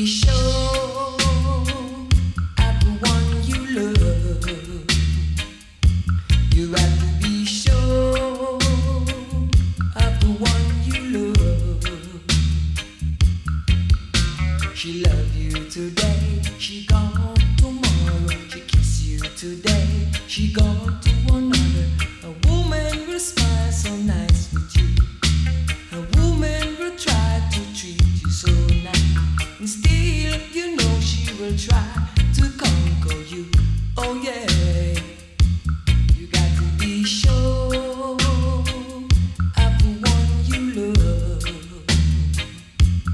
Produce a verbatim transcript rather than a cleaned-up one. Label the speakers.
Speaker 1: be sure of the one you love. You have to be sure of the one you love. She love you today, she gone tomorrow. She kiss you today, she gone to another. A woman will smile so nice with you. A woman will try to treat you so nice, and still you know she will try